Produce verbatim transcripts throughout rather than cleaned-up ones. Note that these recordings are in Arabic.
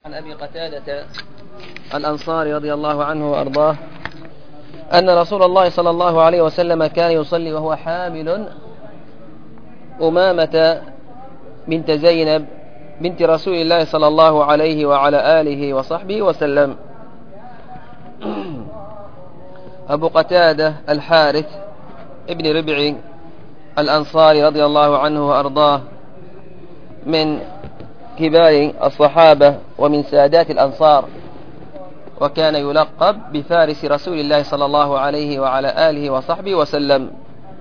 عن أبي قتادة الأنصاري رضي الله عنه وأرضاه أن رسول الله صلى الله عليه وسلم كان يصلي وهو حامل أمامة بنت زينب بنت رسول الله صلى الله عليه وعلى آله وصحبه وسلم. أبو قتادة الحارث ابن ربعي الأنصاري رضي الله عنه وأرضاه من كبار الصحابة ومن سادات الأنصار، وكان يلقب بفارس رسول الله صلى الله عليه وعلى آله وصحبه وسلم.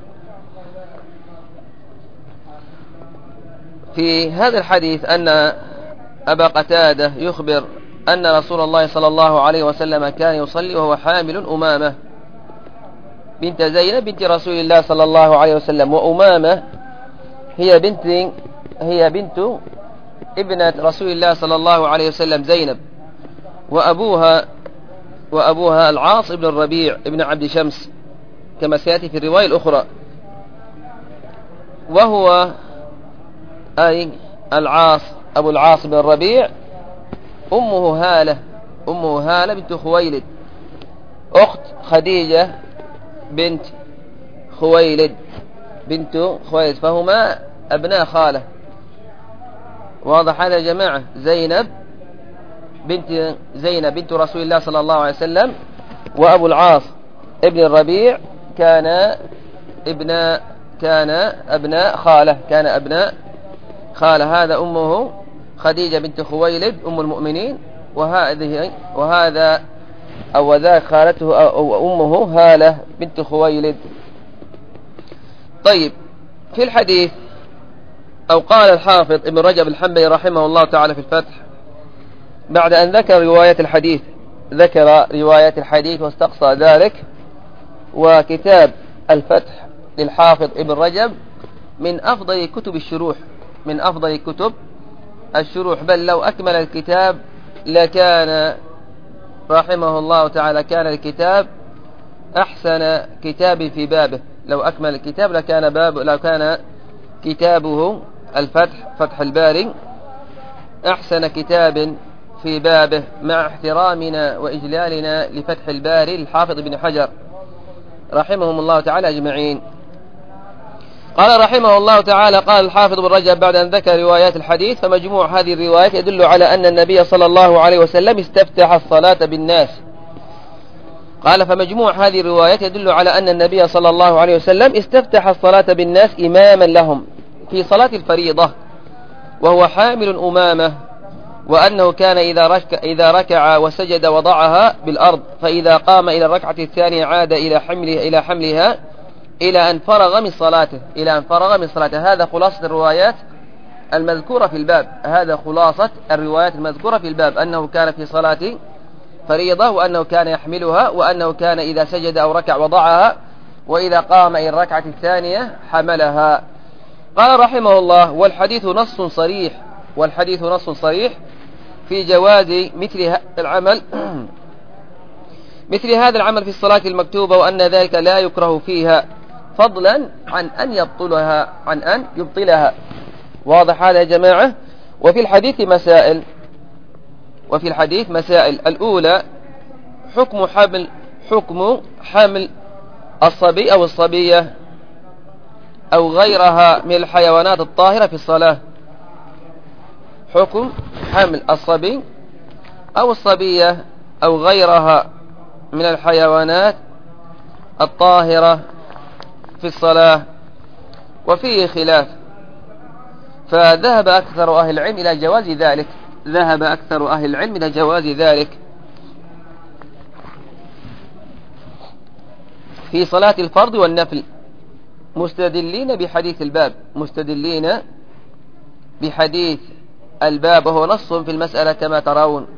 في هذا الحديث أن أبا قتادة يخبر أن رسول الله صلى الله عليه وسلم كان يصلي وهو حامل أمامة بنت زينب بنت رسول الله صلى الله عليه وسلم. وأمامة هي بنت هي بنت ابنة رسول الله صلى الله عليه وسلم زينب، وأبوها وأبوها العاص بن الربيع ابن عبد شمس كما سيأتي في الرواية الأخرى. وهو أي العاص أبو العاص بن الربيع أمه هالة أمه هالة بنت خويلد أخت خديجة بنت خويلد بنت خويلد، فهما أبناء خالة. واضح هذا يا جماعة؟ زينب بنت زينب بنت رسول الله صلى الله عليه وسلم، وأبو العاص ابن الربيع كان ابن كان أبناء خالة كان أبناء خالة. هذا أمه خديجة بنت خويلد أم المؤمنين، وهذه وهذا أو ذاك خالته أو أمه هالة بنت خويلد. طيب، في الحديث أو قال الحافظ ابن رجب الحنبلي رحمه الله تعالى في الفتح بعد أن ذكر رواية الحديث ذكر رواية الحديث واستقصى ذلك. وكتاب الفتح للحافظ ابن رجب من أفضل كتب الشروح من أفضل كتب الشروح، بل لو أكمل الكتاب لكان رحمه الله تعالى كان الكتاب أحسن كتاب في بابه. لو أكمل الكتاب لكان باب لو كان كتابه الفتح فتح الباري أحسن كتاب في بابه، مع احترامنا وإجلالنا لفتح الباري الحافظ ابن حجر رحمهم الله تعالى أجمعين. قال رحمه الله تعالى قال الحافظ ابن رجب بعد أن ذكر روايات الحديث: فمجموع هذه الروايات يدل على أن النبي صلى الله عليه وسلم استفتح الصلاة بالناس. قال فمجموع هذه الروايات يدل على أن النبي صلى الله عليه وسلم استفتح الصلاة بالناس إماما لهم في صلاة الفريضة وهو حامل أمامة، وأنه كان إذا ركع, إذا ركع وسجد وضعها بالأرض، فإذا قام إلى الركعة الثانية عاد إلى حمله إلى حملها إلى أن فرغ من صلاته إلى أن فرغ من صلاته. هذا خلاصة الروايات المذكورة في الباب هذا خلاصة الروايات المذكورة في الباب أنه كان في صلاة فريضة، وأنه كان يحملها، وأنه كان إذا سجد أو ركع وضعها، وإذا قام إلى الركعة الثانية حملها. قال رحمه الله: والحديث نص صريح والحديث نص صريح في جواز مثل هذا العمل مثل هذا العمل في الصلاة المكتوبة، وأن ذلك لا يكره فيها فضلا عن أن يبطلها عن أن يبطلها. واضح هذا يا جماعة؟ وفي الحديث مسائل وفي الحديث مسائل الأولى: حكم حمل حكم حمل الصبي أو الصبية أو غيرها من الحيوانات الطاهرة في الصلاة. حكم حمل الصبي أو الصبية أو غيرها من الحيوانات الطاهرة في الصلاة، وفيه خلاف، فذهب أكثر أهل العلم إلى جواز ذلك ذهب أكثر أهل العلم إلى جواز ذلك في صلاة الفرض والنفل، مستدلين بحديث الباب مستدلين بحديث الباب وهو نص في المسألة كما ترون.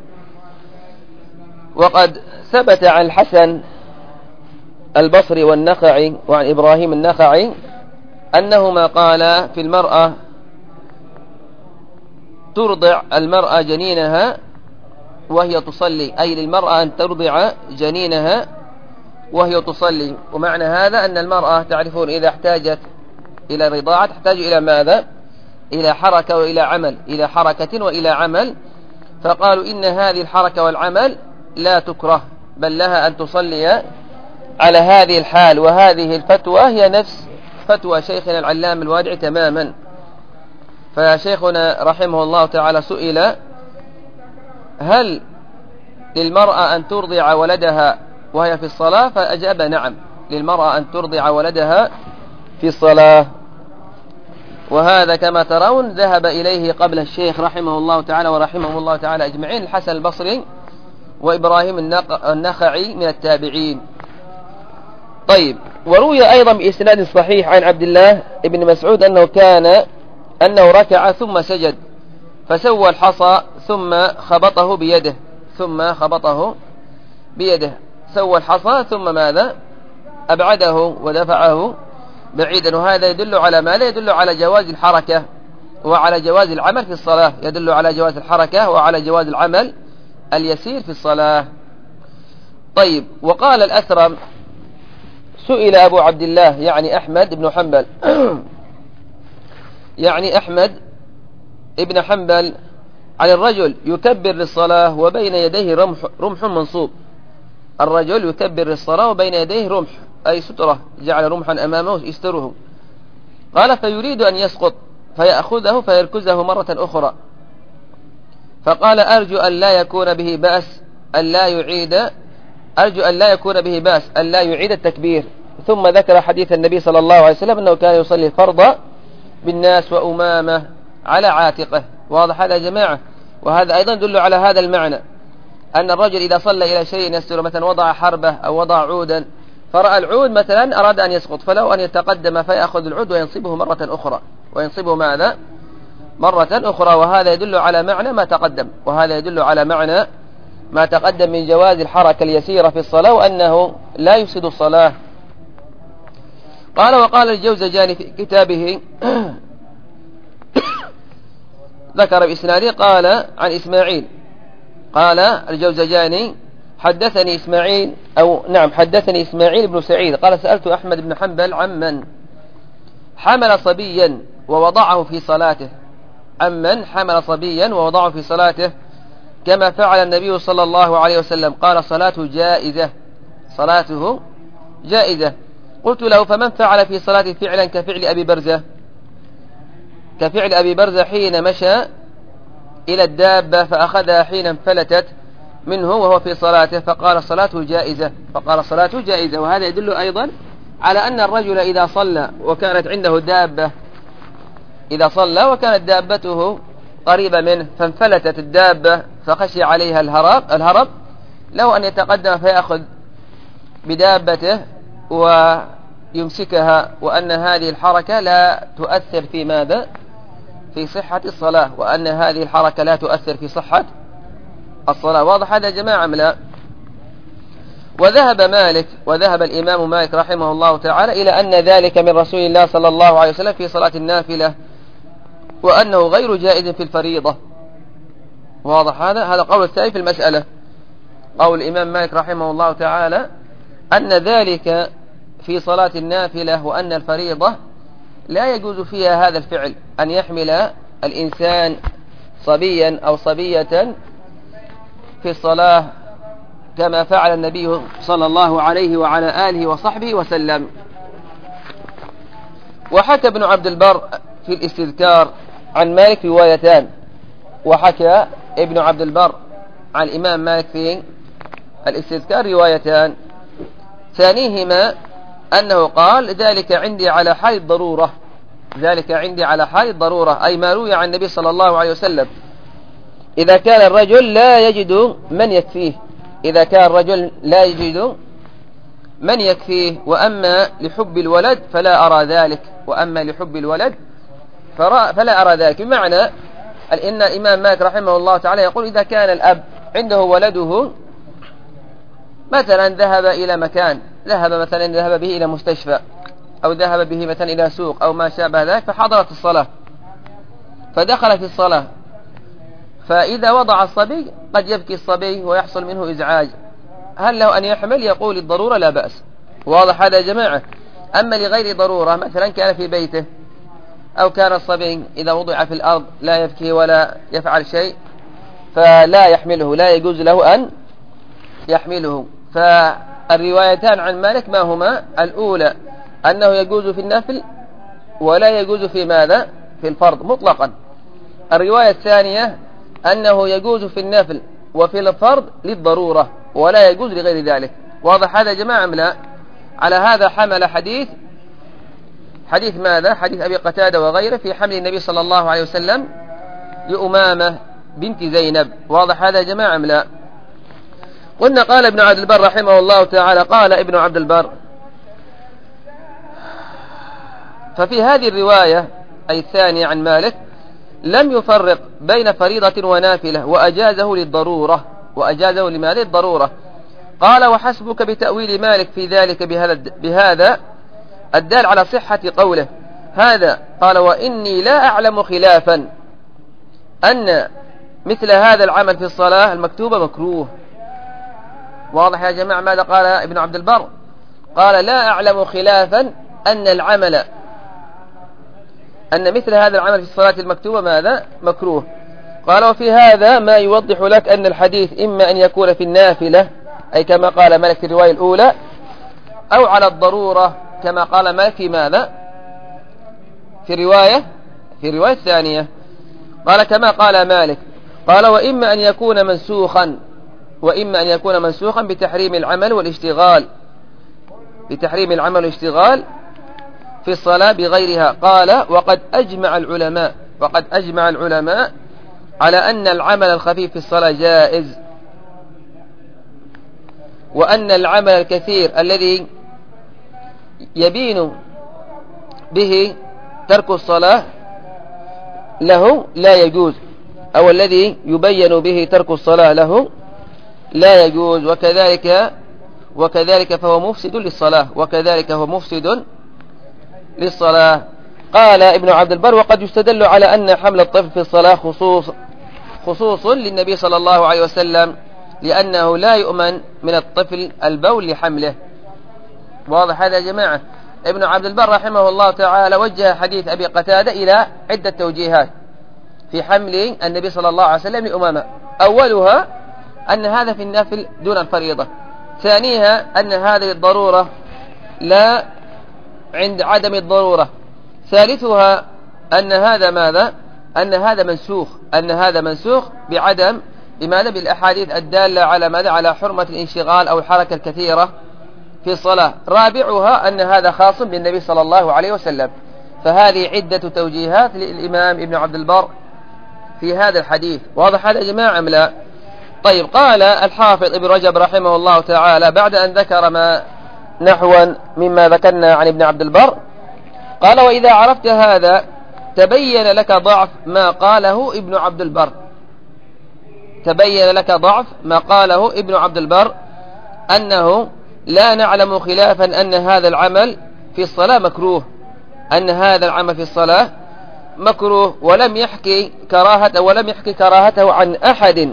وقد ثبت عن الحسن البصري والنخعي وعن إبراهيم النخعي أنهما قالا في المرأة ترضع المرأة جنينها وهي تصلي، أي للمرأة أن ترضع جنينها وهي تصلي. ومعنى هذا أن المرأة تعرفون إذا احتاجت إلى رضاعة تحتاج إلى ماذا؟ إلى حركة وإلى عمل إلى حركة وإلى عمل فقالوا إن هذه الحركة والعمل لا تكره، بل لها أن تصلي على هذه الحال. وهذه الفتوى هي نفس فتوى شيخنا العلام الوادع تماما. فشيخنا رحمه الله تعالى سئل: هل للمرأة أن ترضع ولدها وهي في الصلاة؟ فأجاب: نعم، للمرأة أن ترضع ولدها في الصلاة. وهذا كما ترون ذهب إليه قبل الشيخ رحمه الله تعالى ورحمه الله تعالى أجمعين الحسن البصري وإبراهيم النخعي من التابعين. طيب، وروي أيضا بإسناد صحيح عن عبد الله بن مسعود أنه كان أنه ركع ثم سجد فسوى الحصى ثم خبطه بيده ثم خبطه بيده سوى الحصى ثم ماذا؟ أبعده ودفعه بعيدا. وهذا يدل على ماذا؟ يدل على جواز الحركة وعلى جواز العمل في الصلاة، يدل على جواز الحركة وعلى جواز العمل اليسير في الصلاة. طيب، وقال الأثرم: سئل أبو عبد الله يعني أحمد بن حنبل يعني أحمد ابن حنبل عن الرجل يكبر للصلاة وبين يديه رمح, رمح منصوب. الرجل يكبر للصلاة وبين يديه رمح، أي سترة، جعل رمحا أمامه يستره. قال: فيريد أن يسقط فيأخذه فيركزه مرة أخرى. فقال: أرجو أن لا يكون به بأس أن لا يعيد أرجو أن لا يكون به بأس أن لا يعيد التكبير. ثم ذكر حديث النبي صلى الله عليه وسلم أنه كان يصلي الفرض بالناس وأمامه على عاتقه. واضح هذا يا جماعة؟ وهذا أيضا يدل على هذا المعنى، أن الرجل إذا صلى إلى شيء يستر، مثلا وضع حربة أو وضع عودا فرأى العود مثلا أراد أن يسقط، فلو أن يتقدم فيأخذ العود وينصبه مرة أخرى وينصبه ماذا؟ مرة أخرى. وهذا يدل على معنى ما تقدم وهذا يدل على معنى ما تقدم من جواز الحركة اليسيرة في الصلاة وأنه لا يفسد الصلاة. قال: وقال الجوزجاني في كتابه ذكر بإسناده قال عن إسماعيل قال الجوزجاني: حدثني إسماعيل أو نعم حدثني إسماعيل بن سعيد قال: سألت أحمد بن حنبل عمن حمل صبيا ووضعه في صلاته عمن حمل صبيا ووضعه في صلاته كما فعل النبي صلى الله عليه وسلم. قال: صلاته جائزة صلاته جائزة. قلت له: فمن فعل في صلاته فعلا كفعل أبي برزة كفعل أبي برزة حين مشى إلى الدابة فأخذها حين انفلتت منه وهو في صلاته؟ فقال: صلاته جائزة فقال صلاته جائزة. وهذا يدل أيضا على أن الرجل إذا صلى وكانت عنده دابة إذا صلى وكانت دابته قريبة منه فانفلتت الدابة فخشي عليها الهرب الهرب له أن يتقدم فيأخذ بدابته ويمسكها، وأن هذه الحركة لا تؤثر في ماذا؟ في صحة الصلاة، وأن هذه الحركة لا تؤثر في صحة الصلاة. واضح هذا يا جماعة أم لا؟ وذهب مالك وذهب الإمام مالك رحمه الله تعالى إلى أن ذلك من رسول الله صلى الله عليه وسلم في صلاة النافلة، وأنه غير جائز في الفريضة. واضح هذا؟ هذا قول الثاني في المسألة، قول الإمام مالك رحمه الله تعالى أن ذلك في صلاة النافلة، وأن الفريضة لا يجوز فيها هذا الفعل، أن يحمل الإنسان صبيا أو صبية في الصلاة كما فعل النبي صلى الله عليه وعلى آله وصحبه وسلم. وحكى ابن عبد البر في الاستذكار عن مالك روايتان وحكى ابن عبد البر عن الإمام مالك في الاستذكار روايتان، ثانيهما أنه قال: ذلك عندي على حال الضرورة ذلك عندي على حال الضرورة أي ما روي عن النبي صلى الله عليه وسلم إذا كان الرجل لا يجد من يكفيه إذا كان الرجل لا يجد من يكفيه وأما لحب الولد فلا أرى ذلك وأما لحب الولد فلا أرى ذلك. بمعنى أن الإمام مالك رحمه الله تعالى يقول: إذا كان الأب عنده ولده مثلا ذهب إلى مكان ذهب مثلا ذهب به إلى مستشفى أو ذهب به مثلا إلى سوق أو ما شابه ذلك، فحضرت الصلاة فدخل في الصلاة، فإذا وضع الصبي قد يبكي الصبي ويحصل منه إزعاج، هل له أن يحمل؟ يقول: الضرورة لا بأس. واضح هذا يا جماعة؟ أما لغير ضرورة، مثلا كان في بيته أو كان الصبي إذا وضع في الأرض لا يبكي ولا يفعل شيء، فلا يحمله، لا يجوز له أن يحمله. فالروايتان عن مالك ما هما؟ الأولى أنه يجوز في النفل ولا يجوز في ماذا؟ في الفرض مطلقا. الرواية الثانية أنه يجوز في النفل وفي الفرض للضرورة ولا يجوز لغير ذلك. واضح هذا يا جماعة أم لا؟ على هذا حمل حديث حديث ماذا؟ حديث أبي قتادة وغيره في حمل النبي صلى الله عليه وسلم لأمامة بنت زينب. واضح هذا يا جماعة أم لا؟ قلنا قال ابن عبد البر رحمه الله تعالى، قال ابن عبد البر: ففي هذه الرواية أي الثانية عن مالك لم يفرق بين فريضة ونافلة وأجازه للضرورة. وأجازه لماذا؟ الضرورة. قال: وحسبك بتأويل مالك في ذلك بهذا, بهذا الدال على صحة قوله هذا. قال: وإني لا أعلم خلافا أن مثل هذا العمل في الصلاة المكتوبة مكروه. واضح يا جماعة ماذا قال ابن عبد البر؟ قال: لا أعلم خلافا أن العمل أن مثل هذا العمل في الصلاة المكتوبة ماذا؟ مكروه. قال: وفي هذا ما يوضح لك أن الحديث إما أن يكون في النافلة أي كما قال مالك في الرواية الأولى، أو على الضرورة كما قال مالك في ماذا؟ في الرواية في الرواية الثانية. قال: كما قال مالك. قال: وإما أن يكون منسوخا وإما أن يكون منسوخا بتحريم العمل والاشتغال بتحريم العمل والاشتغال في الصلاة بغيرها. قال: وقد أجمع العلماء وقد أجمع العلماء على أن العمل الخفيف في الصلاة جائز، وأن العمل الكثير الذي يبين به ترك الصلاة له لا يجوز، أو الذي يبين به ترك الصلاة له لا يجوز، وكذلك وكذلك فهو مفسد للصلاة وكذلك هو مفسد للصلاة. قال ابن عبد البر: وقد يستدل على أن حمل الطفل في الصلاة خصوص خصوص للنبي صلى الله عليه وسلم، لأنه لا يؤمن من الطفل البول لحمله. واضح هذا يا جماعة؟ ابن عبد البر رحمه الله تعالى وجه حديث أبي قتادة إلى عدة توجيهات في حمل النبي صلى الله عليه وسلم لأمامة. أولها أن هذا في النفل دون الفريضة. ثانيها أن هذه الضرورة لا عند عدم الضرورة. ثالثها أن هذا ماذا؟ أن هذا منسوخ أن هذا منسوخ بعدم بماذا؟ بالأحاديث الدالة على ماذا؟ على حرمة الانشغال أو الحركة الكثيرة في الصلاة. رابعها أن هذا خاص بالنبي صلى الله عليه وسلم. فهذه عدة توجيهات للإمام ابن عبد البر في هذا الحديث. واضح هذا يا جماعة أم لا؟ طيب، قال الحافظ ابن رجب رحمه الله تعالى بعد أن ذكر ما نحوا مما ذكرنا عن ابن عبد البر، قال: وإذا عرفت هذا تبين لك ضعف ما قاله ابن عبد البر تبين لك ضعف ما قاله ابن عبد البر أنه لا نعلم خلافا أن هذا العمل في الصلاة مكروه أن هذا العمل في الصلاة مكروه ولم يحكي كراهته ولم يحكي كراهته عن أحد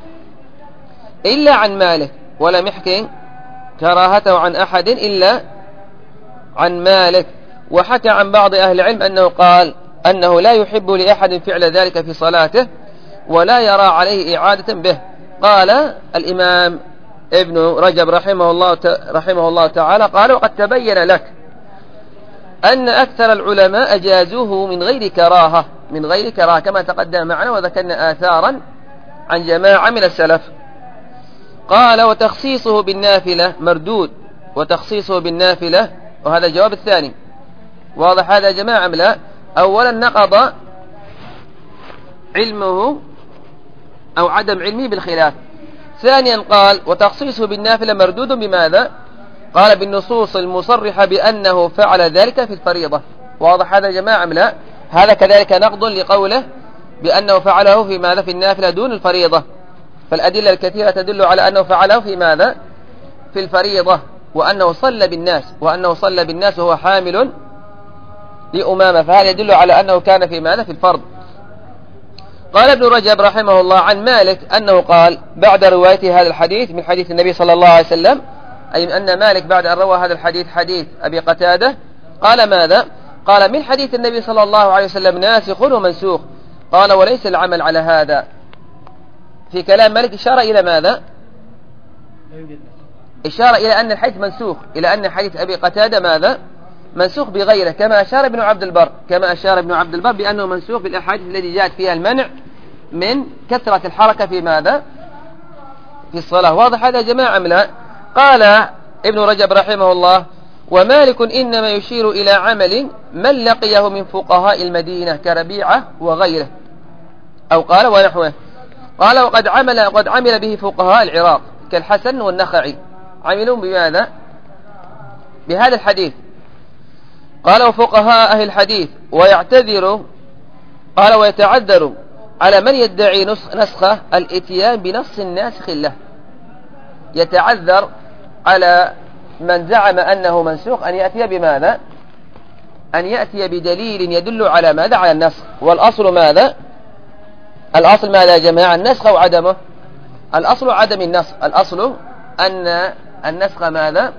إلا عن مالك ولم يحكي كراهته عن أحد إلا عن مالك. وحكى عن بعض أهل العلم أنه قال أنه لا يحب لأحد فعل ذلك في صلاته ولا يرى عليه إعادة به. قال الإمام ابن رجب رحمه الله رحمه الله تعالى قال: وقد تبين لك أن أكثر العلماء أجازوه من غير كراهة من غير كراهة كما تقدم معنا وذكرنا آثارا عن جماعة من السلف. قال: وتخصيصه بالنافلة مردود وتخصيصه بالنافلة. وهذا الجواب الثاني. واضح هذا يا جماعة أم لا؟ أولا نقض علمه أو عدم علمه بالخلاف. ثانيا قال: وتخصيصه بالنافلة مردود بماذا؟ قال: بالنصوص المصرحة بأنه فعل ذلك في الفريضة. واضح هذا يا جماعة أم لا؟ هذا كذلك نقض لقوله بأنه فعله في ماذا؟ في النافلة دون الفريضة. فالأدلة الكثيرة تدل على أنه فعله في ماذا؟ في الفريضة، وأنه صلى بالناس وأنه صلى بالناس وهو حامل لأمامة، فهذا يدل على أنه كان في ماذا؟ في الفرض. قال ابن رجب رحمه الله عن مالك أنه قال بعد رواية هذا الحديث من حديث النبي صلى الله عليه وسلم، أي أن مالك بعد أن روى هذا الحديث حديث أبي قتادة قال ماذا؟ قال: من حديث النبي صلى الله عليه وسلم ناسخ ومنسوخ. قال: وليس العمل على هذا في كلام مالك إشارة إلى ماذا؟ إشارة إلى أن الحديث منسوخ، إلى أن حديث أبي قتادة ماذا؟ منسوخ بغيره، كما أشار ابن عبد البر كما أشار ابن عبد البر بأنه منسوخ بالأحاديث التي جاءت فيها المنع من كثرة الحركة في ماذا؟ في الصلاة. واضح هذا يا جماعة أم لا؟ قال ابن رجب رحمه الله: ومالك إنما يشير إلى عمل من لقيه من فقهاء المدينة كربيعة وغيره، أو قال ونحوه. قال: وقد عمل وقد عمل به فقهاء العراق كالحسن والنخعي، عملوا بماذا؟ بهذا الحديث. قال: وفقهاء أهل الحديث ويعتذر قال ويتعذر على من يدعي نسخه الاتيان بنص ناسخ له. يتعذر على من زعم أنه منسوخ أن يأتي بماذا؟ أن يأتي بدليل يدل على ماذا؟ على النسخ. والأصل ماذا؟ الأصل ماذا يا جماعة؟ النسخ أو عدمه؟ الأصل عدم النسخ. الأصل أن النسخ ماذا؟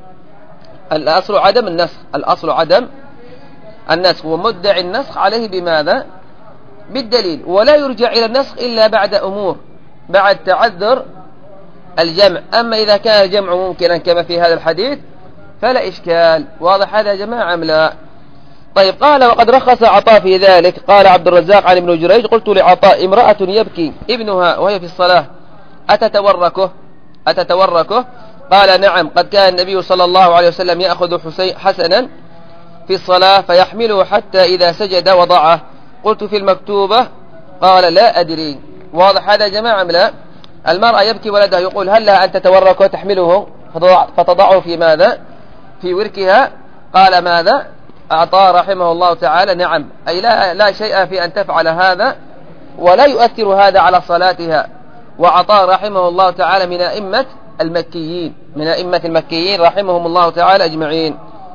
الأصل عدم النسخ. الأصل عدم النسخ، ومدعي النسخ عليه بماذا؟ بالدليل. ولا يرجع إلى النسخ إلا بعد أمور، بعد تعذر الجمع. أما إذا كان الجمع ممكنا كما في هذا الحديث فلا إشكال. واضح هذا يا جماعة أم لا؟ طيب. قال: وقد رخص عطاء في ذلك. قال عبد الرزاق عن ابن جريج: قلت لعطاء: امرأة يبكي ابنها وهي في الصلاة أتتوركه أتتوركه قال: نعم، قد كان النبي صلى الله عليه وسلم يأخذ حسين حسنا في الصلاة فيحمله حتى إذا سجد وضعه. قلت: في المكتوبة؟ قال: لا أدري. واضح هذا يا جماعة أم لا؟ المرأة يبكي ولدها، يقول: هل لها أن تتورك وتحمله فتضعه في ماذا؟ في وركها. قال ماذا؟ أعطاه رحمه الله تعالى: نعم، أي لا, لا شيء في أن تفعل هذا، ولا يؤثر هذا على صلاتها. وعطاه رحمه الله تعالى من أئمة المكيين من أئمة المكيين رحمهم الله تعالى أجمعين.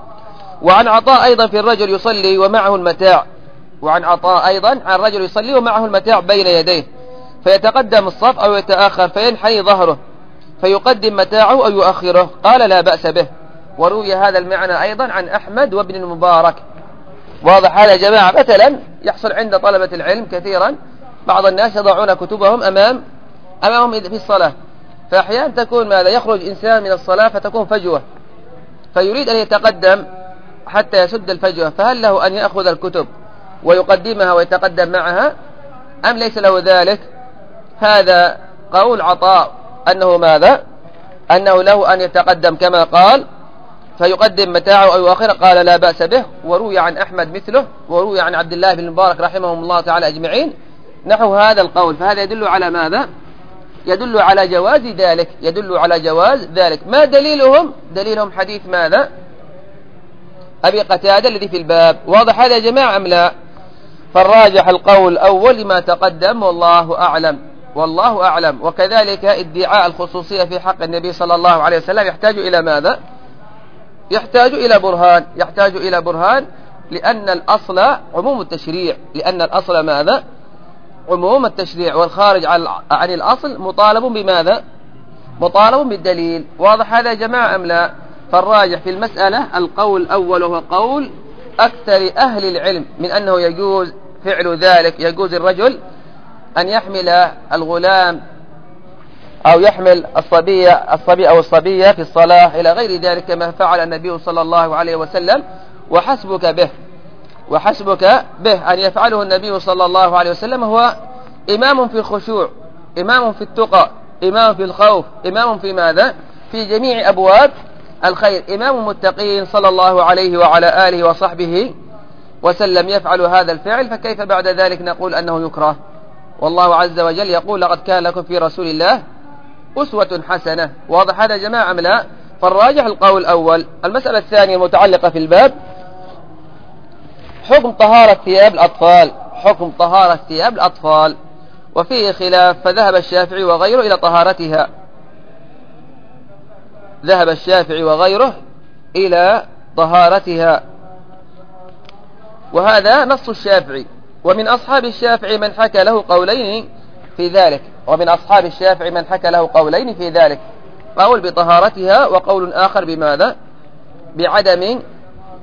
وعن عطاء أيضا في الرجل يصلي ومعه المتاع وعن عطاء أيضا عن الرجل يصلي ومعه المتاع بين يديه، فيتقدم الصف أو يتأخر فينحني ظهره فيقدم متاعه أو يؤخره. قال: لا بأس به. وروي هذا المعنى أيضا عن أحمد وابن المبارك. واضح هذا يا جماعة؟ مثلا يحصل عند طلبة العلم كثيرا بعض الناس يضعون كتبهم أمام أمامهم في الصلاة، فأحيانا تكون ماذا؟ يخرج إنسان من الصلاة فتكون فجوة، فيريد أن يتقدم حتى يسد الفجوة، فهل له أن يأخذ الكتب ويقدمها ويتقدم معها أم ليس له ذلك؟ هذا قول عطاء أنه ماذا؟ أنه له أن يتقدم كما قال فيقدم متاعه أو يؤخره. قال: لا بأس به. وروي عن أحمد مثله، وروي عن عبد الله بن المبارك رحمهم الله تعالى أجمعين نحو هذا القول. فهذا يدل على ماذا؟ يدل على جواز ذلك يدل على جواز ذلك. ما دليلهم؟ دليلهم حديث ماذا؟ أبي قتادة الذي في الباب. واضح هذا يا جماعة أم لا؟ فالراجح القول أول لما تقدم، والله أعلم والله أعلم. وكذلك ادعاء الخصوصية في حق النبي صلى الله عليه وسلم يحتاج إلى ماذا؟ يحتاج إلى برهان يحتاج إلى برهان لأن الأصل عموم التشريع لأن الأصل ماذا؟ عموم التشريع، والخارج عن الأصل مطالب بماذا؟ مطالب بالدليل. واضح هذا يا جماعة أم لا؟ فالراجح في المسألة القول الأول، وهو قول أكثر أهل العلم من أنه يجوز فعل ذلك. يجوز الرجل أن يحمل الغلام أو يحمل الصبية الصبي أو الصبية في الصلاة إلى غير ذلك كما فعل النبي صلى الله عليه وسلم. وحسبك به وحسبك به أن يفعله النبي صلى الله عليه وسلم. هو إمام في الخشوع، إمام في التقى، إمام في الخوف، إمام في ماذا؟ في جميع أبواب الخير، إمام متقين صلى الله عليه وعلى آله وصحبه وسلم يفعل هذا الفعل. فكيف بعد ذلك نقول أنه يكره؟ والله عز وجل يقول: لقد كان لكم في رسول الله أسوة حسنة. واضح هذا يا جماعة أم لا؟ فالراجح القول الأول. المسألة الثانية المتعلقة في الباب حكم طهارة ثياب الأطفال حكم طهارة ثياب الأطفال وفيه خلاف، فذهب الشافعي وغيره إلى طهارتها ذهب الشافعي وغيره إلى طهارتها وهذا نص الشافعي. ومن أصحاب الشافعي من حكى له قولين في ذلك ومن أصحاب الشافعي من حكى له قولين في ذلك قول بطهارتها وقول آخر بماذا؟ بعدم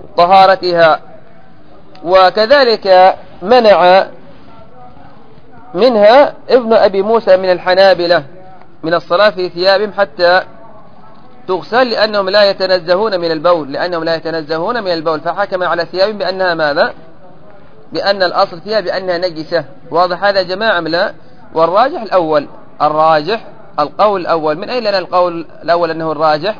طهارتها. وكذلك منع منها ابن أبي موسى من الحنابلة من الصلاة في ثيابهم حتى تغسل لأنهم لا يتنزهون من البول لأنهم لا يتنزهون من البول فحكم على ثيابهم بأنها ماذا؟ بأن الأصل فيها بأنها نجسة. واضح هذا يا جماعة أم لا؟ والراجح الأول الراجح القول الأول. من أين لنا القول الأول أنه الراجح؟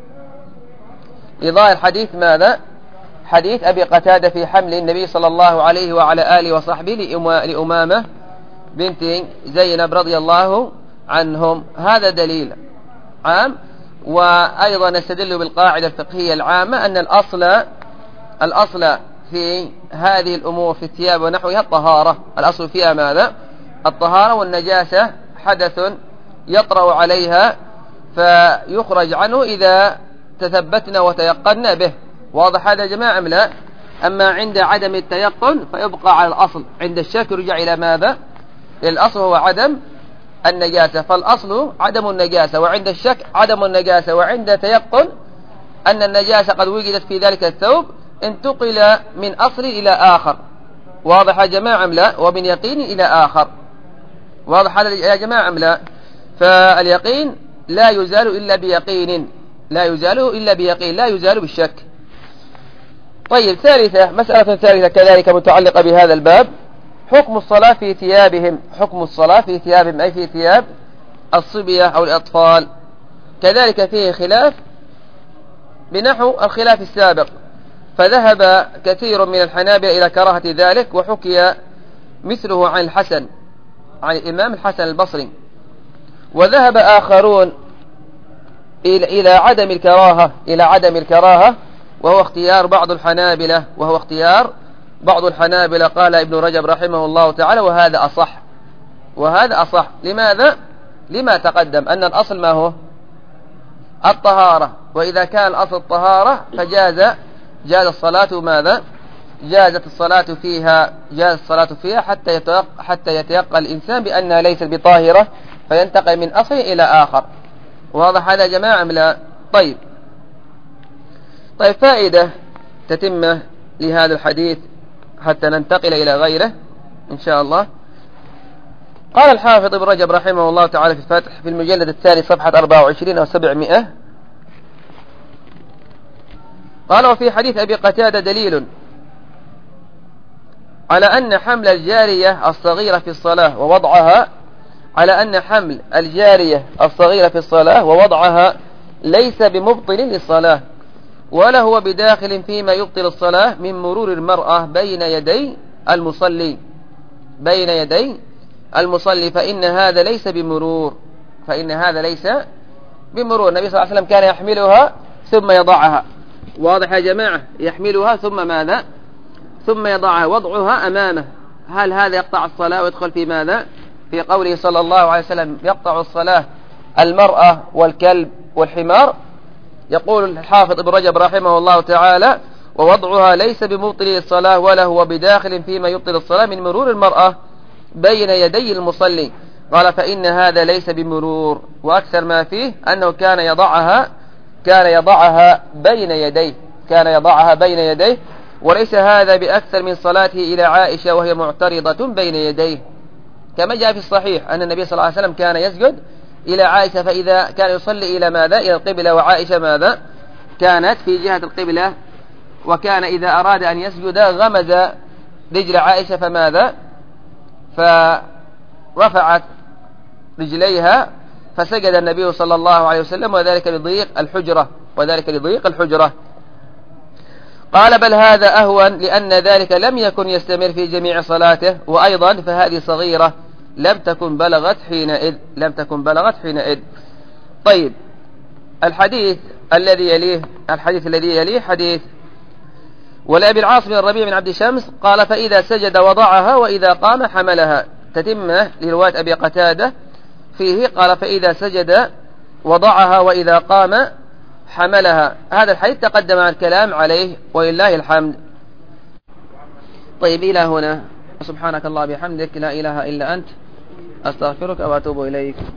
لظاهر الحديث ماذا؟ حديث أبي قتادة في حمل النبي صلى الله عليه وعلى آله وصحبه لأمامة بنت زينب رضي الله عنهم. هذا دليل عام. وأيضا نستدل بالقاعدة الفقهية العامة أن الأصل الأصل في هذه الأمور في الثياب ونحوها الطهارة. الأصل فيها ماذا؟ الطهارة، والنجاسة حدث يطرأ عليها فيخرج عنه إذا تثبتنا وتيقنا به. واضح هذا يا جماعة أم لا؟ أما عند عدم التيقن فيبقى على الأصل. عند الشك يرجع إلى ماذا؟ الأصل هو عدم النجاسة. فالأصل عدم النجاسة، وعند الشك عدم النجاسة، وعند تيقن أن النجاسة قد وجدت في ذلك الثوب انتقل من أصل إلى آخر. واضح يا جماعة أم لا؟ ومن يقين إلى آخر. واضح هذا يا جماعة أم لا؟ فاليقين لا يزال إلا بيقين، لا يزال إلا بيقين، لا يزال بالشك. طيب، ثالثة مسألة ثالثة كذلك متعلقة بهذا الباب، حكم الصلاة في ثيابهم. حكم الصلاة في ثيابهم أي في ثياب الصبية أو الأطفال. كذلك فيه خلاف بنحو الخلاف السابق، فذهب كثير من الحنابلة إلى كراهة ذلك، وحكي مثله عن الحسن عن الإمام الحسن البصري. وذهب آخرون إلى عدم الكراهة إلى عدم الكراهة وهو اختيار بعض الحنابلة وهو اختيار بعض الحنابلة قال ابن رجب رحمه الله تعالى وهذا أصح وهذا أصح. لماذا؟ لما تقدم أن الأصل ما هو؟ الطهارة. وإذا كان الأصل الطهارة فجاز جاز الصلاة ماذا؟ جازت الصلاة فيها جاز الصلاة فيها حتى يتيقن حتى يتيقن الإنسان بأنها ليست بطاهرة فينتقل من أصل إلى آخر. واضح هذا يا جماعة أم لا؟ طيب طيب فائدة تتمة لهذا الحديث حتى ننتقل إلى غيره إن شاء الله. قال الحافظ ابن رجب رحمه الله تعالى في الفتح في المجلد الثاني صفحة أربعة وعشرين أو سبعمائة، قال: وفي حديث أبي قتادة دليل على أن حمل الجارية الصغيرة في الصلاة ووضعها على أن حمل الجارية الصغيرة في الصلاة ووضعها ليس بمبطل للصلاة، ولا هو بداخل فيما يبطل الصلاة من مرور المرأة بين يدي المصلي بين يدي المصلي فإن هذا ليس بمرور فإن هذا ليس بمرور. النبي صلى الله عليه وسلم كان يحملها ثم يضعها. واضح يا جماعة؟ يحملها ثم ماذا؟ ثم يضعها، وضعها أمامه. هل هذا يقطع الصلاة ويدخل في ماذا؟ في قوله صلى الله عليه وسلم: يقطع الصلاة المرأة والكلب والحمار. يقول الحافظ ابن رجب رحمه الله تعالى: ووضعها ليس بمبطل الصلاة ولا هو بداخل فيما يبطل الصلاة من مرور المرأة بين يدي المصلي. قال: فإن هذا ليس بمرور. وأكثر ما فيه أنه كان يضعها كان يضعها بين يديه كان يضعها بين يديه وليس هذا بأكثر من صلاته إلى عائشة وهي معترضة بين يديه، كما جاء في الصحيح أن النبي صلى الله عليه وسلم كان يسجد إلى عائشة، فإذا كان يصلي إلى ماذا؟ إلى القبلة، وعائشة ماذا؟ كانت في جهة القبلة، وكان إذا أراد أن يسجد غمز رجل عائشة فماذا؟ فرفعت رجليها فسجد النبي صلى الله عليه وسلم، وذلك لضيق الحجرة وذلك لضيق الحجرة. قال: بل هذا أهون، لأن ذلك لم يكن يستمر في جميع صلاته، وأيضا فهذه صغيرة لم تكن بلغت حينئذ لم تكن بلغت حينئذ. طيب، الحديث الذي يليه الحديث الذي يليه حديث ولأبي العاص بن الربيع بن عبد شمس قال: فإذا سجد وضعها وإذا قام حملها. تتمة لرواية أبي قتادة فيه قال: فإذا سجد وضعها وإذا قام حملها. هذا الحديث تقدم عن الكلام عليه ولله الحمد. طيب، إلى هنا. سبحانك الله بحمدك، لا إله إلا أنت، أستغفرك وأتوب إليك.